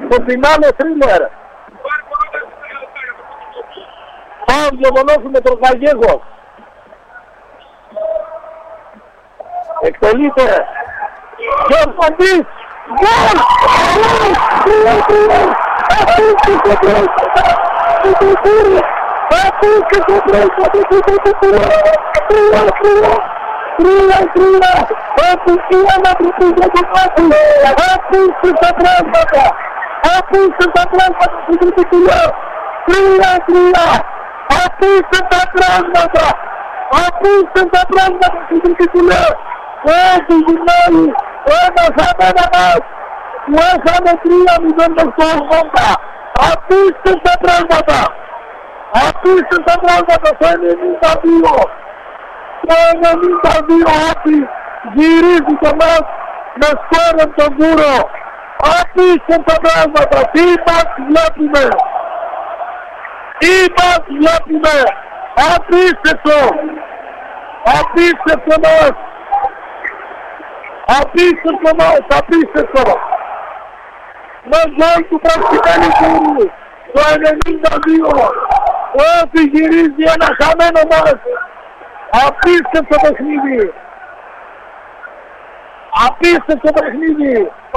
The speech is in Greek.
Το φινάλε θρίλερ. Πάω διαβολώσουμε τον Γαγέγος. Εκτελείται. Γεωργοντής. Γκολ! Απίστευτα πράγματα στην Τρικητουλέ. Έτσι γυρνάει. Ένας απένανας. Που έχανε 3-0 στο 80. Απίστευτα πράγματα. Απίστευτα πράγματα στο 92. Το 92 Άκη γυρίζει το μάτς με σκόρεν τον Κούρο. Απίστευτα πράγματα. Τι μας βλέπουμε. Τι μας βλέπουμε. Απίστευτο! Απίστευτο μας! Απίστευτο μας! Απίστευτο! Με γκολ του Πραξικανικού το 92 ο Έφη γυρίζει ένα χαμένο μας. Απίστευτο παιχνίδι! Απίστευτο παιχνίδι!